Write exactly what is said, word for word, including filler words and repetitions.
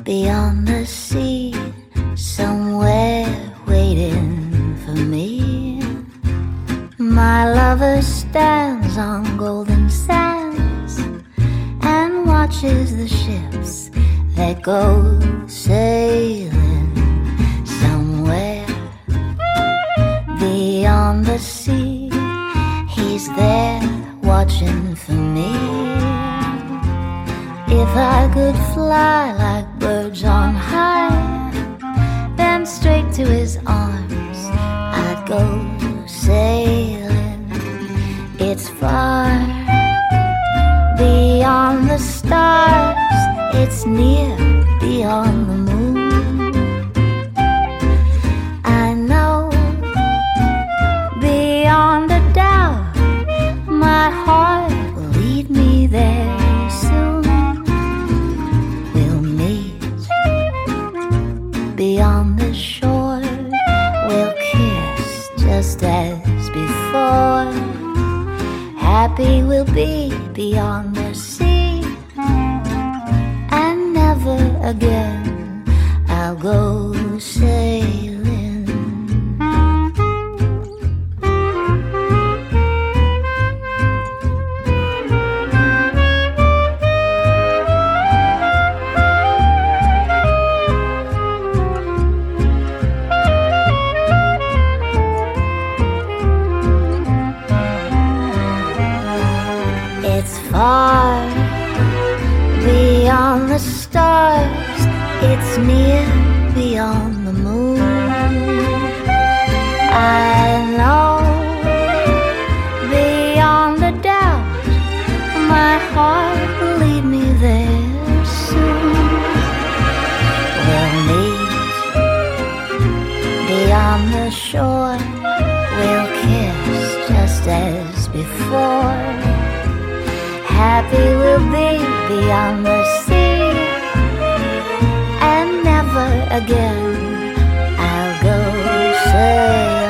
beyond the sea, somewhere waiting for me. My lover stands on golden sands and watches the ships that go sailing somewhere beyond the sea. He's there watching for me. If I could fly like birds on high, then straight to his arms I'd go sailing. It's far beyond the stars, it's near beyond the moon. I know beyond a doubt my heart will lead me there soon. We'll meet beyond the shore, we'll kiss just as before. Happy we'll be beyond the sea, and never again I'll go sailing. It's far beyond the stars, it's near beyond the moon. I know beyond a doubt my heart will lead me there soon. We'll meet beyond the shore, we'll kiss just as before. Happy we'll be beyond the sea, and never again I'll go sailing.